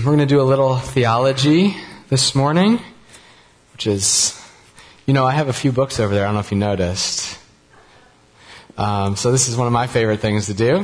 we're going to do a little theology this morning, which is, I have a few books over there. I don't know if you noticed. So this is one of my favorite things to do.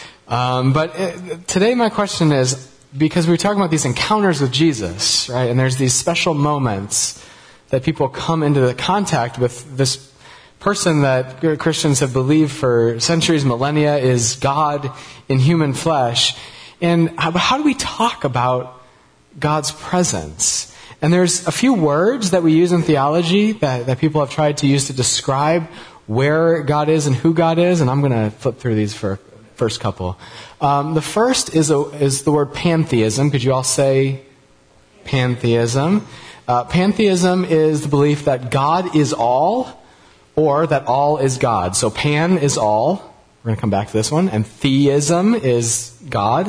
But today my question is, because we were talking about these encounters with Jesus, right? And there's these special moments that people come into the contact with this person that Christians have believed for centuries, millennia, is God in human flesh. And how do we talk about God's presence? And there's a few words that we use in theology that people have tried to use to describe where God is and who God is. And I'm going to flip through these for first couple. The first is the word pantheism. Could you all say pantheism? Pantheism is the belief that God is all, or that all is God. So pan is all. We're going to come back to this one. And theism is God.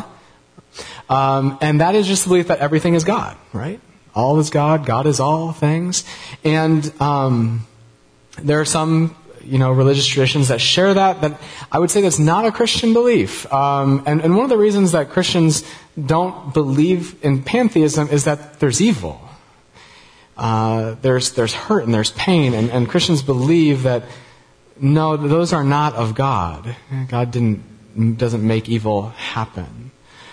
And that is just the belief that everything is God, right? All is God. God is all things. And there are some religious traditions that share that, but I would say that's not a Christian belief. And one of the reasons that Christians don't believe in pantheism is that there's evil. There's hurt and there's pain, and Christians believe that, no, those are not of God. God doesn't make evil happen.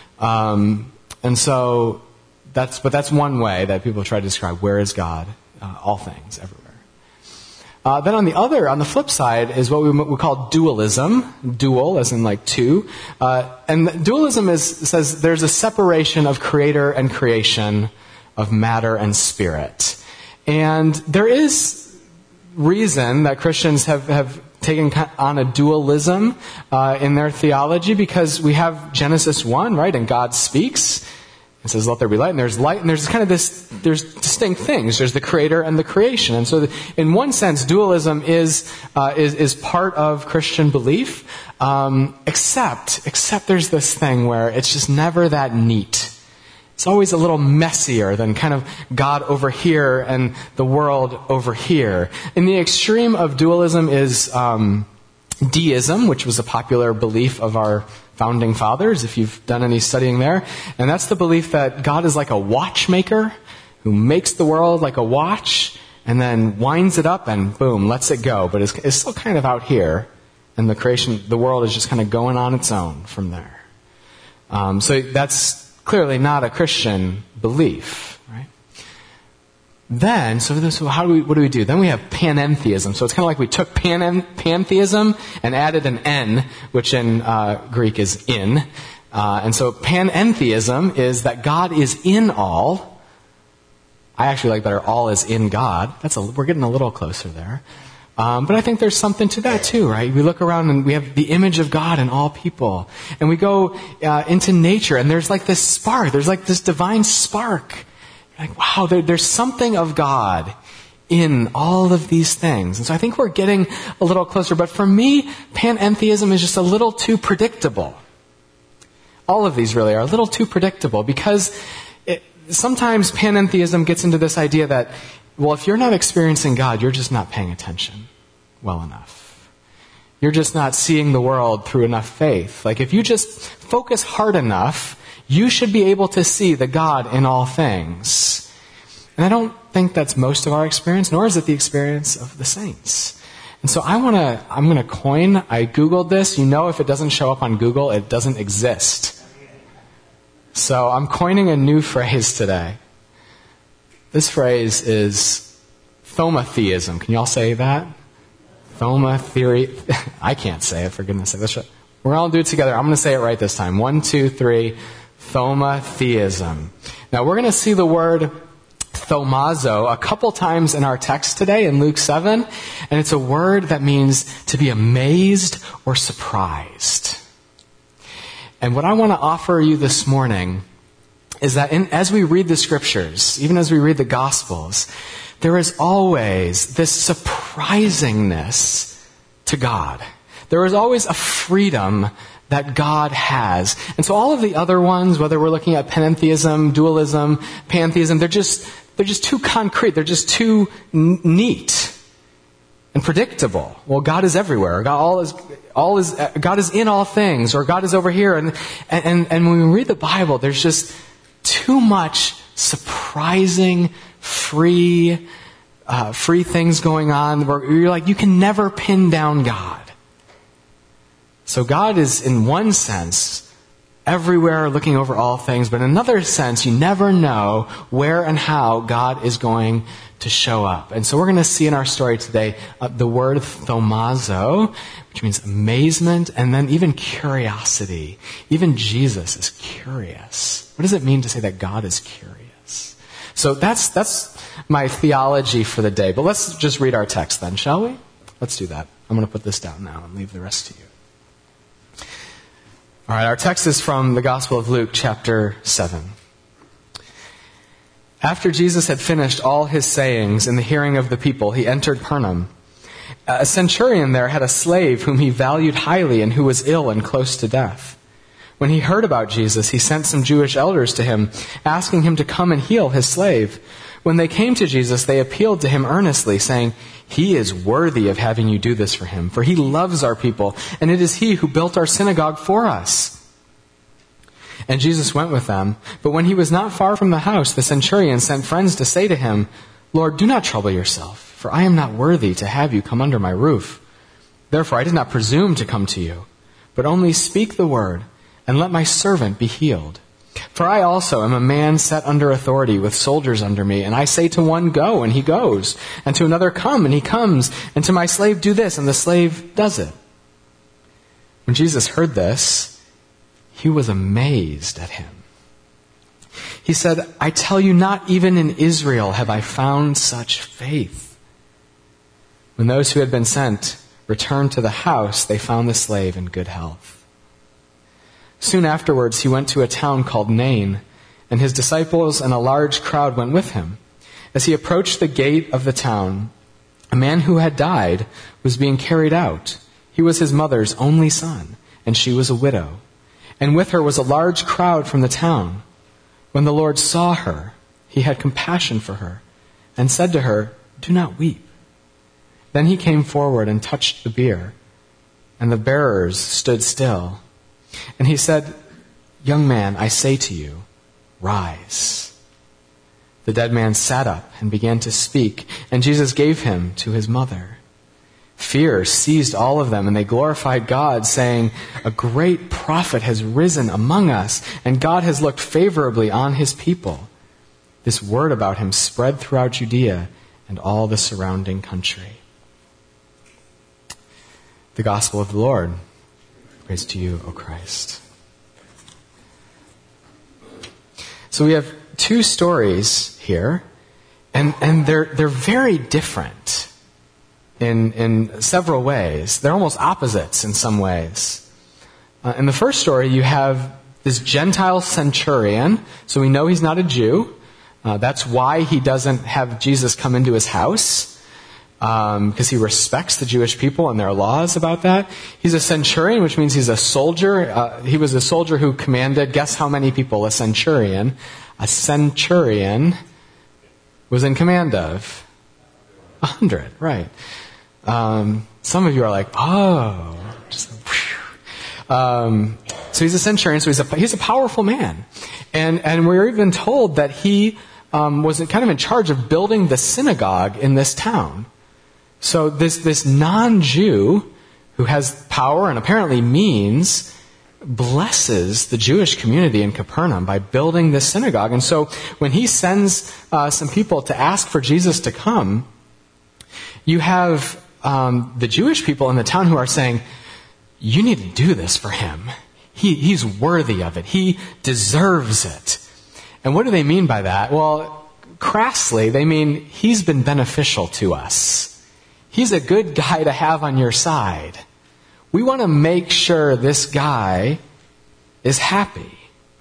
And so that's one way that people try to describe where is God, all things, everywhere. Then on the flip side is what we call dualism. Dual, as in like two. And dualism says there's a separation of creator and creation, of matter and spirit. And there is reason that Christians have taken on a dualism in their theology, because we have Genesis 1, right? And God speaks. It says, let there be light, and there's light, and there's kind of there's distinct things. There's the creator and the creation. And so in one sense, dualism is part of Christian belief, except there's this thing where it's just never that neat. It's always a little messier than kind of God over here and the world over here. In the extreme of dualism is deism, which was a popular belief of our founding fathers, if you've done any studying there. And that's the belief that God is like a watchmaker who makes the world like a watch and then winds it up and boom, lets it go. But it's still kind of out here. And the world is just kind of going on its own from there. So that's clearly not a Christian belief, right? Then, what do we do? Then we have panentheism. So it's kind of like we took pantheism and added an N, which in Greek is in. And so panentheism is that God is in all. I actually like better, all is in God. We're getting a little closer there. But I think there's something to that too, right? We look around and we have the image of God in all people. And we go into nature and there's like this spark. There's like this divine spark. You're like, wow, there's something of God in all of these things. And so I think we're getting a little closer. But for me, panentheism is just a little too predictable. All of these really are a little too predictable, because sometimes panentheism gets into this idea that, well, if you're not experiencing God, you're just not paying attention well enough. You're just not seeing the world through enough faith. Like if you just focus hard enough, you should be able to see the God in all things. And I don't think that's most of our experience, nor is it the experience of the saints. And so I'm going to coin, I Googled this. If it doesn't show up on Google, it doesn't exist. So I'm coining a new phrase today. This phrase is thomatheism. Can you all say that? Thoma theory. I can't say it, for goodness sake. We're all going to do it together. I'm going to say it right this time. 1, 2, 3. Thomatheism. Now we're going to see the word thomazo a couple times in our text today in Luke 7. And it's a word that means to be amazed or surprised. And what I want to offer you this morning is that as we read the scriptures, even as we read the gospels, there is always this surprisingness to God. There is always a freedom that God has. And so all of the other ones, whether we're looking at panentheism, dualism, pantheism, they're just too concrete. They're just too neat and predictable. Well, God is everywhere. God is in all things, or God is over here. And when we read the Bible, there's too much surprising, free things going on where you're like, you can never pin down God. So God is, in one sense, everywhere looking over all things, but in another sense, you never know where and how God is going to show up. And so we're going to see in our story today the word thomazo, which means amazement, and then even curiosity. Even Jesus is curious. What does it mean to say that God is curious? So that's my theology for the day. But let's just read our text then, shall we? Let's do that. I'm going to put this down now and leave the rest to you. All right, our text is from the Gospel of Luke, chapter 7. After Jesus had finished all his sayings in the hearing of the people, he entered Capernaum. A centurion there had a slave whom he valued highly and who was ill and close to death. When he heard about Jesus, he sent some Jewish elders to him, asking him to come and heal his slave. When they came to Jesus, they appealed to him earnestly, saying, "He is worthy of having you do this for him, for he loves our people, and it is he who built our synagogue for us." And Jesus went with them. But when he was not far from the house, the centurion sent friends to say to him, "Lord, do not trouble yourself, for I am not worthy to have you come under my roof. Therefore I did not presume to come to you, but only speak the word, and let my servant be healed. For I also am a man set under authority with soldiers under me, and I say to one, 'Go,' and he goes, and to another, 'Come,' and he comes, and to my slave, 'Do this,' and the slave does it." When Jesus heard this, he was amazed at him. He said, "I tell you, not even in Israel have I found such faith." When those who had been sent returned to the house, they found the slave in good health. Soon afterwards, he went to a town called Nain, and his disciples and a large crowd went with him. As he approached the gate of the town, a man who had died was being carried out. He was his mother's only son, and she was a widow. And with her was a large crowd from the town. When the Lord saw her, he had compassion for her, and said to her, "Do not weep." Then he came forward and touched the bier, and the bearers stood still. And he said, "Young man, I say to you, rise." The dead man sat up and began to speak, and Jesus gave him to his mother. Fear seized all of them, and they glorified God, saying, "A great prophet has risen among us, and God has looked favorably on his people." This word about him spread throughout Judea and all the surrounding country. The Gospel of the Lord. Praise to you, O Christ. So we have two stories here, and they're very different in several ways. They're almost opposites in some ways. In the first story, you have this Gentile centurion, so we know he's not a Jew. That's why he doesn't have Jesus come into his house. Because he respects the Jewish people and their laws about that. He's a centurion, which means he's a soldier. He was a soldier who commanded, guess how many people a centurion was in command of? 100, right. Some of you are like, oh. So he's a centurion, so he's a powerful man. And we're even told that he was kind of in charge of building the synagogue in this town. So this non-Jew who has power and apparently means blesses the Jewish community in Capernaum by building this synagogue. And so when he sends some people to ask for Jesus to come, you have the Jewish people in the town who are saying, "You need to do this for him. He's worthy of it. He deserves it." And what do they mean by that? Well, crassly, they mean he's been beneficial to us. He's a good guy to have on your side. We want to make sure this guy is happy.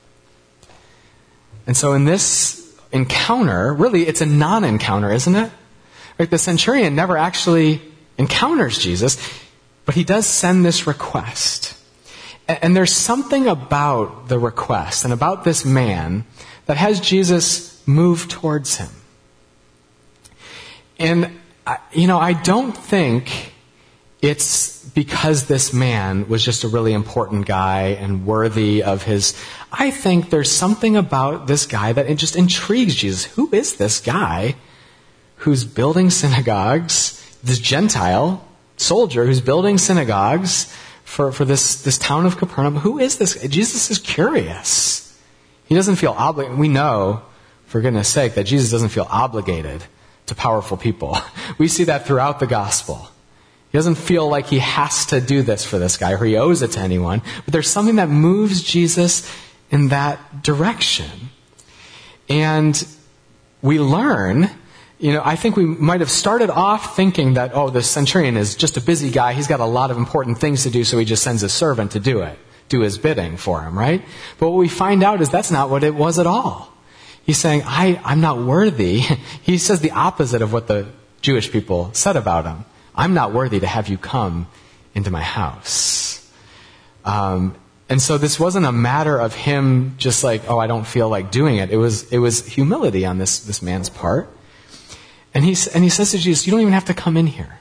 And so in this encounter, really it's a non-encounter, isn't it? Right? The centurion never actually encounters Jesus, but he does send this request. And there's something about the request and about this man that has Jesus move towards him. And I don't think it's because this man was just a really important guy and worthy of his... I think there's something about this guy that it just intrigues Jesus. Who is this guy who's building synagogues, this Gentile soldier who's building synagogues for this town of Capernaum? Who is this? Jesus is curious. He doesn't feel obligated. We know, for goodness sake, that Jesus doesn't feel obligated to powerful people. We see that throughout the gospel. He doesn't feel like he has to do this for this guy or he owes it to anyone. But there's something that moves Jesus in that direction. And we learn, I think we might have started off thinking that, the centurion is just a busy guy. He's got a lot of important things to do, so he just sends his servant to do his bidding for him, right? But what we find out is that's not what it was at all. He's saying, I'm not worthy. He says the opposite of what the Jewish people said about him. I'm not worthy to have you come into my house. And so this wasn't a matter of him just like, I don't feel like doing it. It was humility on this man's part. And he says to Jesus, you don't even have to come in here.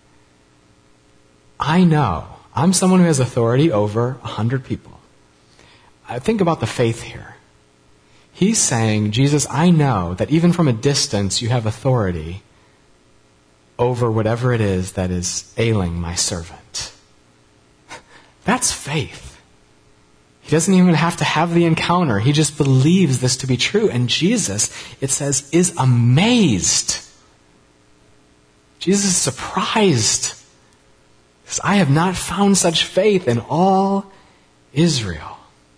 I know. I'm someone who has authority over 100 people. Think about the faith here. He's saying, Jesus, I know that even from a distance you have authority over whatever it is that is ailing my servant. That's faith. He doesn't even have to have the encounter. He just believes this to be true. And Jesus, it says, is amazed. Jesus is surprised. He says, I have not found such faith in all Israel.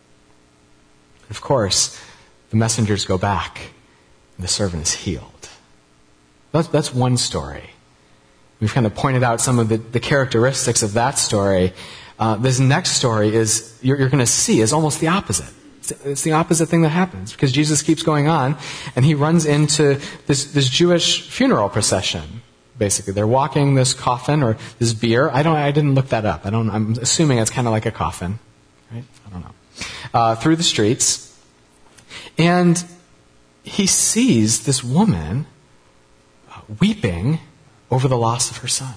And of course, the messengers go back and the servant is healed. That's one story. We've kind of pointed out some of the characteristics of that story. This next story is, you're going to see, is almost the opposite. It's the opposite thing that happens, because Jesus keeps going on, and he runs into this Jewish funeral procession, basically. They're walking this coffin, or this bier. I didn't look that up. I'm assuming it's kind of like a coffin, right? I don't know. Through the streets. And he sees this woman weeping over the loss of her son.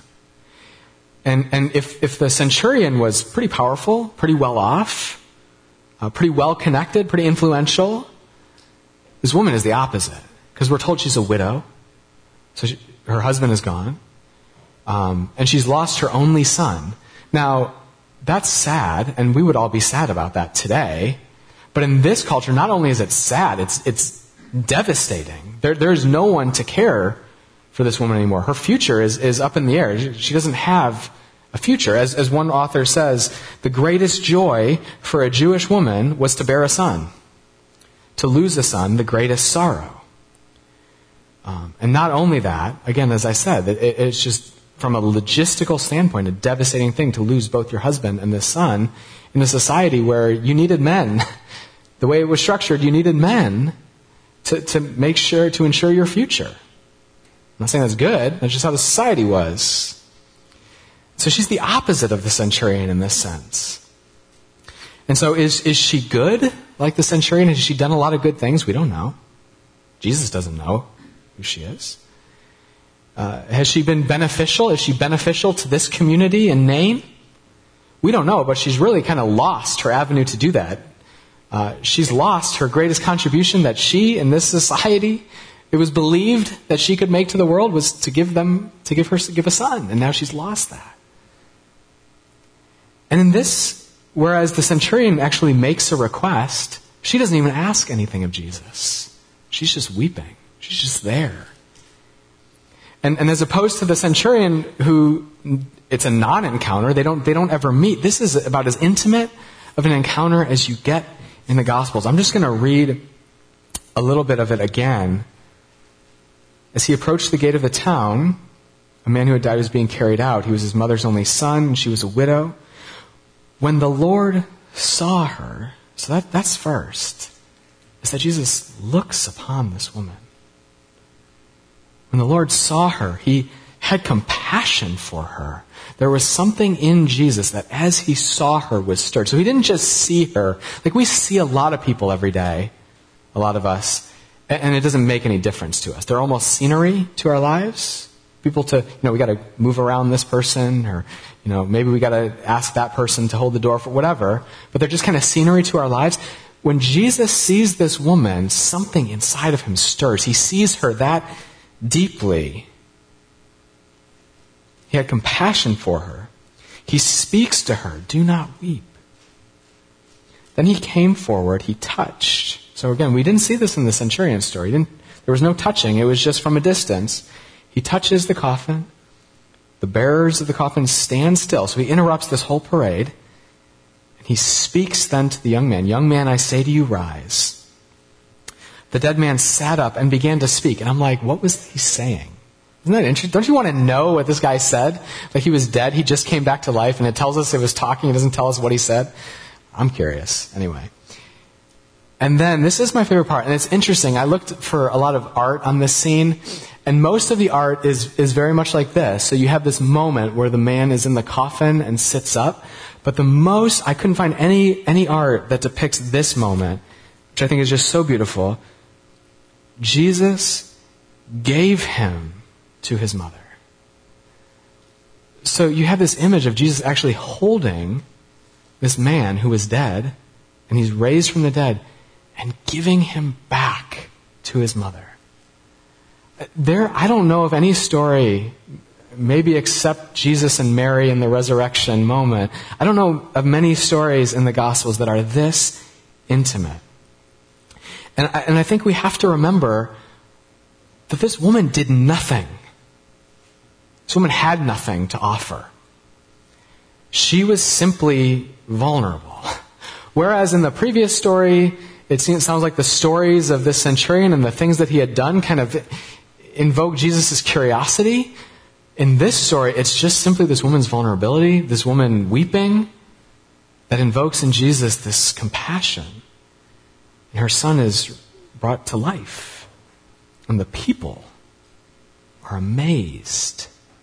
And if the centurion was pretty powerful, pretty well off, pretty well connected, pretty influential, this woman is the opposite. Because we're told she's a widow. So her husband is gone. And she's lost her only son. Now, that's sad, and we would all be sad about that today. But in this culture, not only is it sad, it's devastating. There's no one to care for this woman anymore. Her future is up in the air. She doesn't have a future. As one author says, the greatest joy for a Jewish woman was to bear a son. To lose a son, the greatest sorrow. And not only that, again, as I said, it's just from a logistical standpoint, a devastating thing to lose both your husband and this son in a society where you needed men. The way it was structured, you needed men to make sure, to ensure your future. I'm not saying that's good. That's just how the society was. So she's the opposite of the centurion in this sense. And so is she good like the centurion? Has she done a lot of good things? We don't know. Jesus doesn't know who she is. Has she been beneficial? Is she beneficial to this community in Nain? We don't know, but she's really kind of lost her avenue to do that. She's lost her greatest contribution that she, in this society, it was believed that she could make to the world was to give a son, and now she's lost that. And in this, whereas the centurion actually makes a request, she doesn't even ask anything of Jesus. She's just weeping. She's just there. And as opposed to the centurion who, it's a non-encounter, they don't ever meet. This is about as intimate of an encounter as you get in the Gospels. I'm just going to read a little bit of it again. As he approached the gate of the town, a man who had died was being carried out. He was his mother's only son, and she was a widow. When the Lord saw her, so that's first, is that Jesus looks upon this woman. When the Lord saw her, he had compassion for her. There was something in Jesus that as he saw her was stirred. So he didn't just see her. Like we see a lot of people every day, a lot of us, and it doesn't make any difference to us. They're almost scenery to our lives. people to, we got to move around this person, or, maybe we got to ask that person to hold the door for whatever. But they're just kind of scenery to our lives. When Jesus sees this woman, something inside of him stirs. He sees her that deeply. He had compassion for her. He speaks to her, "Do not weep." Then he came forward, he touched. So again, we didn't see this in the centurion story. There was no touching. It was just from a distance. He touches the coffin. The bearers of the coffin stand still. So he interrupts this whole parade. And he speaks then to the young man, "Young man, I say to you, rise." The dead man sat up and began to speak. And I'm like, what was he saying? Isn't that interesting? Don't you want to know what this guy said? Like he was dead, he just came back to life, and it tells us it was talking. It doesn't tell us what he said. I'm curious. Anyway. And then, this is my favorite part, and it's interesting. I looked for a lot of art on this scene, and most of the art is very much like this. So you have this moment where the man is in the coffin and sits up, but I couldn't find any art that depicts this moment, which I think is just so beautiful. Jesus gave him to his mother. So you have this image of Jesus actually holding this man who was dead, and he's raised from the dead, and giving him back to his mother. I don't know of any story, maybe except Jesus and Mary in the resurrection moment, I don't know of many stories in the Gospels that are this intimate. And I think we have to remember that this woman did nothing. This woman had nothing to offer. She was simply vulnerable. Whereas in the previous story, it sounds like the stories of this centurion and the things that he had done kind of invoke Jesus' curiosity. In this story, it's just simply this woman's vulnerability, this woman weeping, that invokes in Jesus this compassion. And her son is brought to life. And the people are amazed.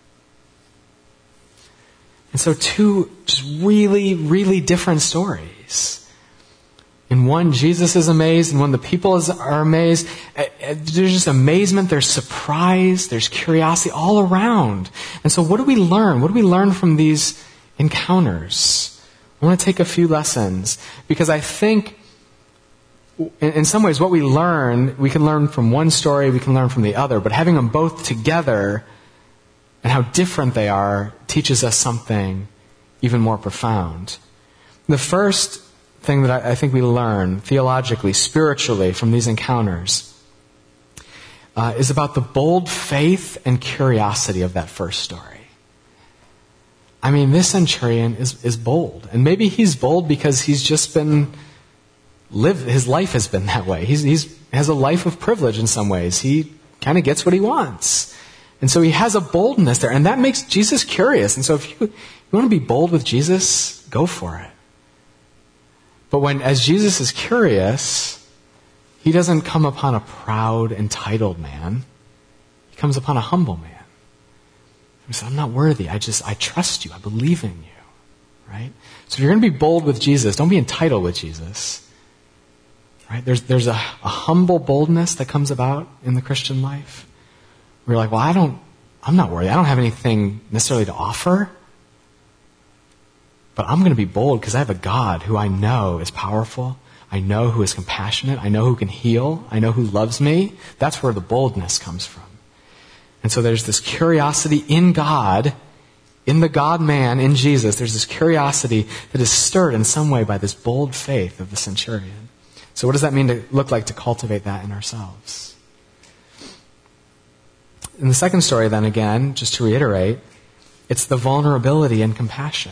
And so two just really, really different stories. In one, Jesus is amazed. In one, the people are amazed. There's just amazement. There's surprise. There's curiosity all around. And so what do we learn? What do we learn from these encounters? I want to take a few lessons. Because I think, in some ways, what we can learn from one story, we can learn from the other. But having them both together and how different they are teaches us something even more profound. The first thing that I think we learn theologically, spiritually from these encounters is about the bold faith and curiosity of that first story. I mean, this centurion is bold. And maybe he's bold because he's just his life has been that way. He has a life of privilege in some ways. He kind of gets what he wants. And so he has a boldness there. And that makes Jesus curious. And so if you want to be bold with Jesus, go for it. But as Jesus is curious, he doesn't come upon a proud, entitled man. He comes upon a humble man. He says, "I'm not worthy. I trust you. I believe in you." Right? So if you're going to be bold with Jesus, don't be entitled with Jesus. Right? There's a humble boldness that comes about in the Christian life. We're like, well, I'm not worthy. I don't have anything necessarily to offer. But I'm going to be bold because I have a God who I know is powerful. I know who is compassionate. I know who can heal. I know who loves me. That's where the boldness comes from. And so there's this curiosity in God, in the God-man, in Jesus. There's this curiosity that is stirred in some way by this bold faith of the centurion. So what does that look like to cultivate that in ourselves? In the second story, then again, just to reiterate, it's the vulnerability and compassion.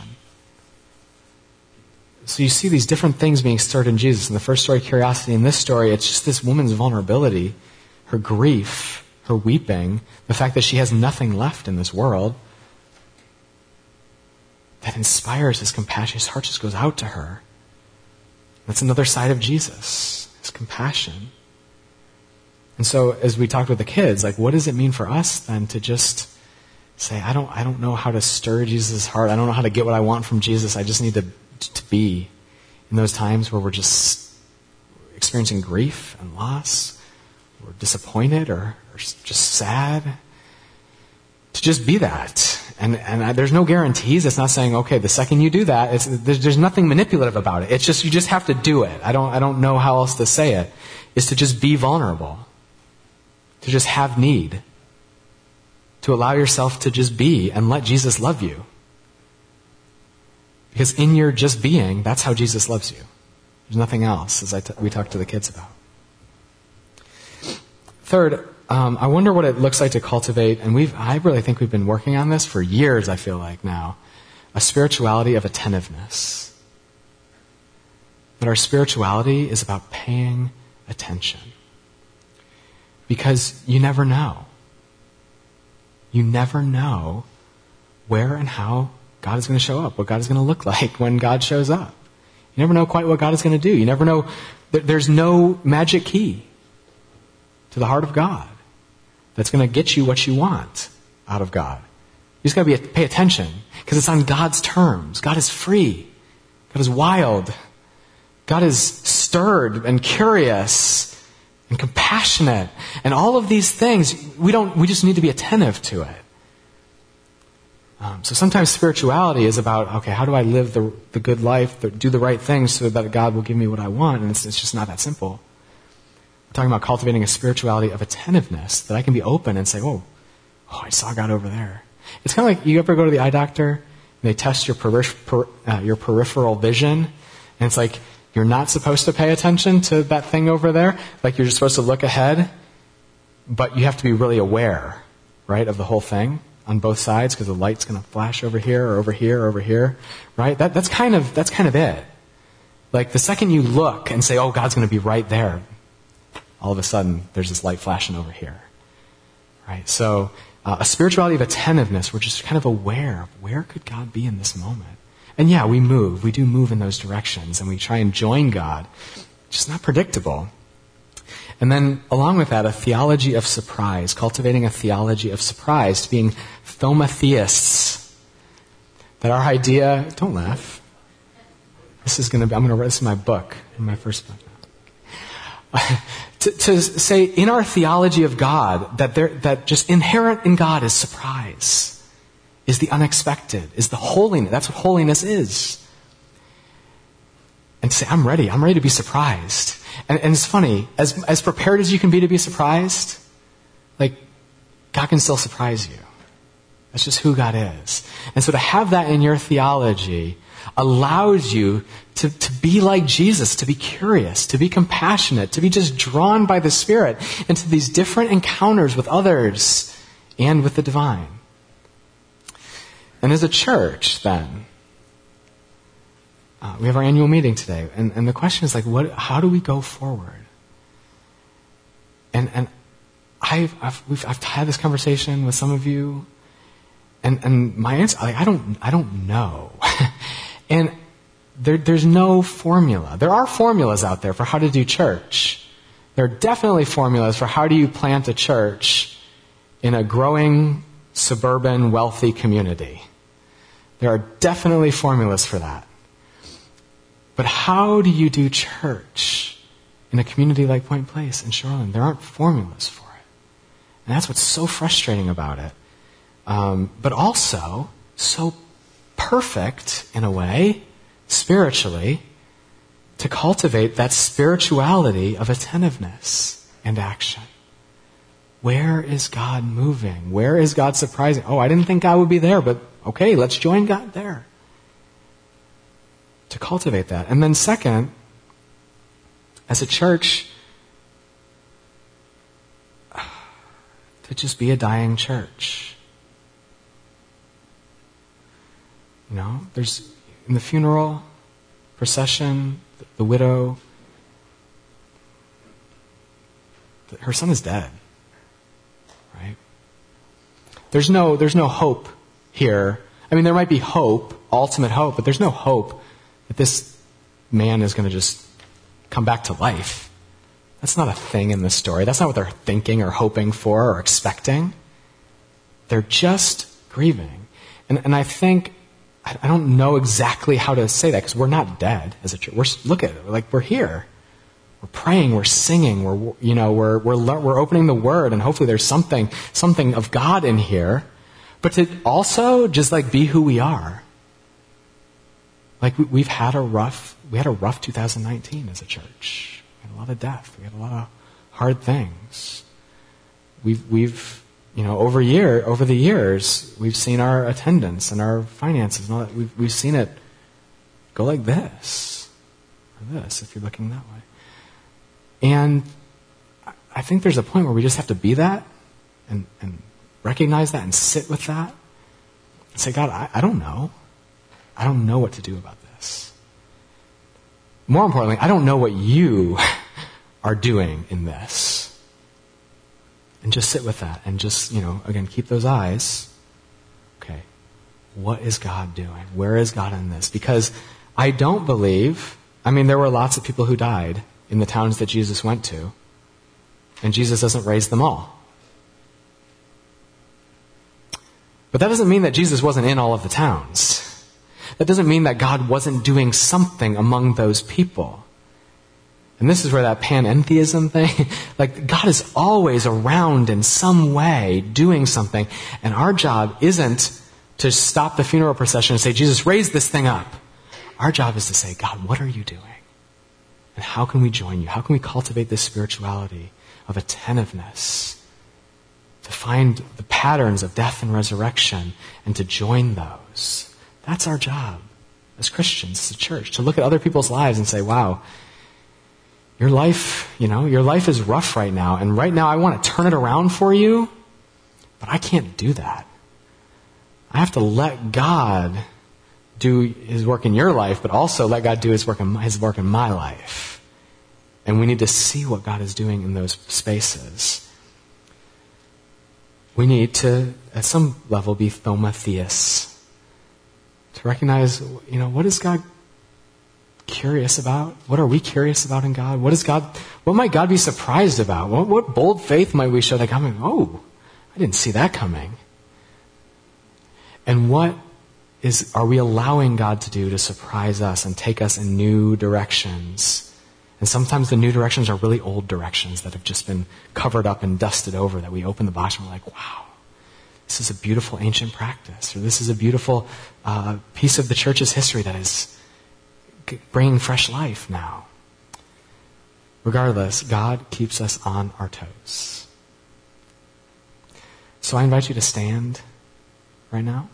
So you see these different things being stirred in Jesus. In the first story, curiosity. In this story, it's just this woman's vulnerability, her grief, her weeping, the fact that she has nothing left in this world that inspires his compassion. His heart just goes out to her. That's another side of Jesus, his compassion. And so as we talked with the kids, what does it mean for us then to just say, I don't know how to stir Jesus' heart. I don't know how to get what I want from Jesus. I just need to be in those times where we're just experiencing grief and loss, or disappointed, or just sad. To just be that. And there's no guarantees. It's not saying, okay, the second you do that, there's nothing manipulative about it. It's just, you just have to do it. I don't know how else to say it. Is to just be vulnerable. To just have need. To allow yourself to just be and let Jesus love you. Because in your just being, that's how Jesus loves you. There's nothing else, as we talked to the kids about. Third, I wonder what it looks like to cultivate, and I really think we've been working on this for years, I feel like now, a spirituality of attentiveness. That our spirituality is about paying attention. Because you never know. You never know where and how God is going to show up, what God is going to look like when God shows up. You never know quite what God is going to do. You never know. There's no magic key to the heart of God that's going to get you what you want out of God. You just got to pay attention because it's on God's terms. God is free. God is wild. God is stirred and curious and compassionate. And all of these things, we just need to be attentive to it. So sometimes spirituality is about, okay, how do I live the good life, do the right things so that God will give me what I want? And it's just not that simple. We're talking about cultivating a spirituality of attentiveness, that I can be open and say, oh, I saw God over there. It's kind of like, you ever go to the eye doctor and they test your peripheral vision, and it's like, you're not supposed to pay attention to that thing over there. Like you're just supposed to look ahead, but you have to be really aware, right, of the whole thing on both sides because the light's going to flash over here or over here or over here, right? That's kind of it. Like the second you look and say, oh, God's going to be right there, all of a sudden there's this light flashing over here, right? So a spirituality of attentiveness, we're just kind of aware of where could God be in this moment. And yeah, we do move in those directions, and we try and join God. It's just not predictable. And then, along with that, a theology of surprise, cultivating a theology of surprise, being thaumatheists. That our idea, don't laugh. This is my book, my first book. to say in our theology of God, that just inherent in God is surprise. Is the unexpected, is the holiness. That's what holiness is. And to say, I'm ready to be surprised. And it's funny, as prepared as you can be to be surprised, like, God can still surprise you. That's just who God is. And so to have that in your theology allows you to be like Jesus, to be curious, to be compassionate, to be just drawn by the Spirit into these different encounters with others and with the divine. And as a church, then, we have our annual meeting today, and the question is like, how do we go forward? And I've had this conversation with some of you, and my answer, like, I don't know, and there's no formula. There are formulas out there for how to do church. There are definitely formulas for how do you plant a church in a growing, suburban, wealthy community. There are definitely formulas for that. But how do you do church in a community like Point Place in Shoreland? There aren't formulas for it. And that's what's so frustrating about it. But also, so perfect, in a way, spiritually, to cultivate that spirituality of attentiveness and action. Where is God moving? Where is God surprising? Oh, I didn't think God would be there, but okay, let's join God there. To cultivate that. And then second, as a church, to just be a dying church. You know, there's, in the funeral procession, the widow, her son is dead. Right? There's no hope here. I mean, there might be hope, ultimate hope, but there's no hope that this man is going to just come back to life. That's not a thing in this story. That's not what they're thinking or hoping for or expecting. They're just grieving. And I think, I don't know exactly how to say that because we're not dead as a church. Look at it. Like, we're here. We're praying, we're singing, we're opening the Word, and hopefully there's something of God in here. but to also just like be who we are. Like we had a rough 2019 as a church. We had a lot of death. We had a lot of hard things. We've over the years, we've seen our attendance and our finances and all that. We've seen it go like this, or this, if you're looking that way. And I think there's a point where we just have to be that and recognize that and sit with that and say, God, I don't know. I don't know what to do about this. More importantly, I don't know what you are doing in this. And just sit with that and just, again, keep those eyes. Okay, what is God doing? Where is God in this? Because I don't believe, there were lots of people who died in the towns that Jesus went to, and Jesus doesn't raise them all. But that doesn't mean that Jesus wasn't in all of the towns. That doesn't mean that God wasn't doing something among those people. And this is where that panentheism thing, like God is always around in some way doing something. And our job isn't to stop the funeral procession and say, Jesus, raise this thing up. Our job is to say, God, what are you doing? And how can we join you? How can we cultivate this spirituality of attentiveness to find the patterns of death and resurrection and to join those? That's our job as Christians, as a church, to look at other people's lives and say, wow, your life is rough right now, and right now I want to turn it around for you, but I can't do that. I have to let God do his work in your life, but also let God do his work in my life. And we need to see what God is doing in those spaces. We need to, at some level, be thaumatheists. To recognize, what is God curious about? What are we curious about in God? What might God be surprised about? What bold faith might we show that God might, I didn't see that coming. And what are we allowing God to do to surprise us and take us in new directions? And sometimes the new directions are really old directions that have just been covered up and dusted over, that we open the box and we're like, wow, this is a beautiful ancient practice, or this is a beautiful piece of the church's history that is bringing fresh life now. Regardless, God keeps us on our toes. So I invite you to stand right now.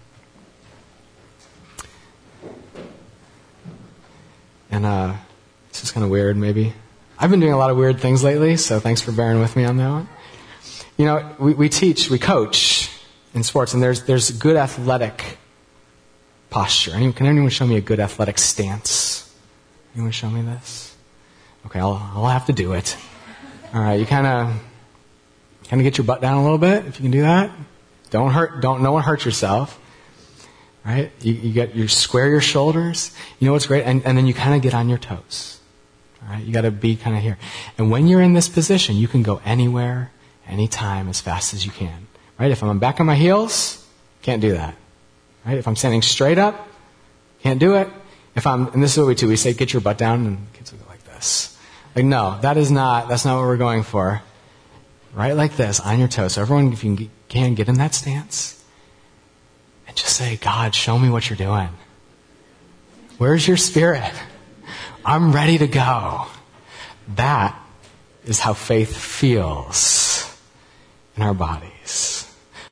And this is kind of weird, maybe. I've been doing a lot of weird things lately, so thanks for bearing with me on that one. We coach in sports, and there's good athletic posture. Can anyone show me a good athletic stance? Anyone show me this? Okay, I'll have to do it. All right, you kind of get your butt down a little bit, if you can do that. No one hurt yourself. Right? You square your shoulders. You know what's great? And then you kind of get on your toes. All right? You got to be kind of here. And when you're in this position, you can go anywhere, anytime, as fast as you can. Right? If I'm on back on my heels, can't do that. Right? If I'm standing straight up, can't do it. And this is what we do. We say, get your butt down, and kids will go like this. Like, no, that's not what we're going for. Right like this, on your toes. So everyone, if you can, get in that stance. And just say, God, show me what you're doing. Where's your spirit? I'm ready to go. That is how faith feels in our body.